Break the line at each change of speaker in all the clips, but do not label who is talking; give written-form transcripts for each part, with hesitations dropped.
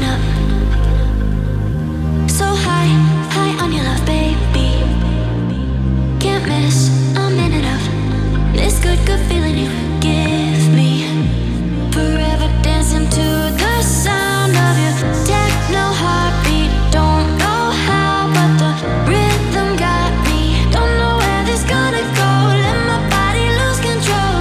picking up so high, high on your love, baby. Can't miss a minute of this good, good feeling you give me. Forever dancing to the sound of your techno heartbeat. Don't know how, but the rhythm got me. Don't know where this gonna go. Let my body lose control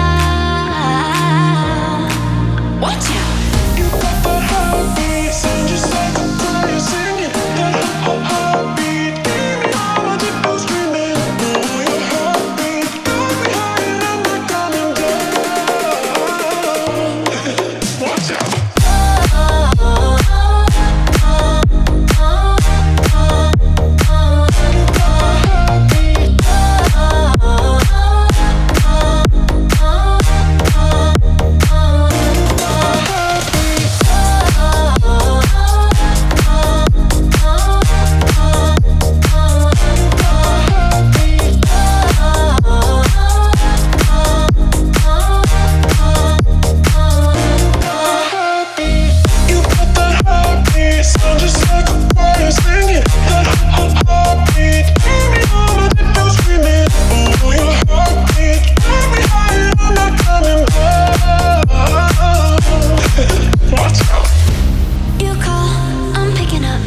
now. Watch out.
You got the heartbeat, sound just like a choir singing. That heartbeat gave me all my dimples screaming. Oh, your heartbeat got me high and I'm not coming down. Watch out.
You call, I'm picking up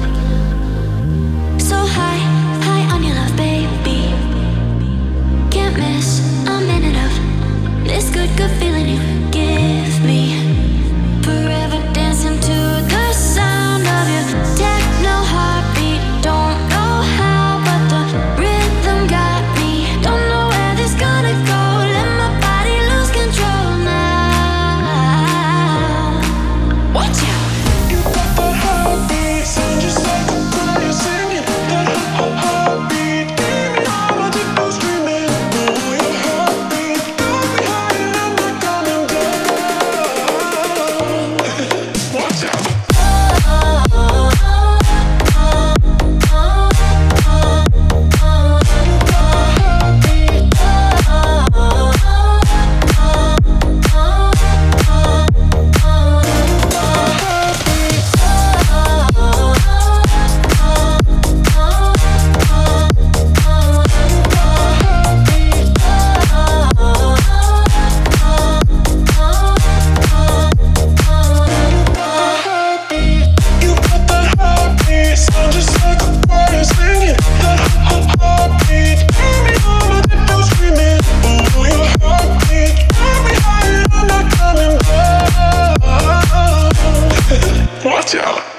so high, high on your love, baby. Can't miss a minute of this good, good feeling you give me. Forever dancing to the sound of your techno heartbeat. Don't know how, but the rhythm got me. Don't know where this gonna go. Let my body lose control now. Watch out.
You got the heartbeat, sound just like a choir singing. That heartbeat gave me all my dimples screaming. Oh, your heartbeat got me high and I'm not coming down. Watch out. You got the heartbeat, sound just like a choir singing. That heartbeat gave me all my dimples screaming. Oh, your heartbeat got me high and I'm not coming down. Watch out.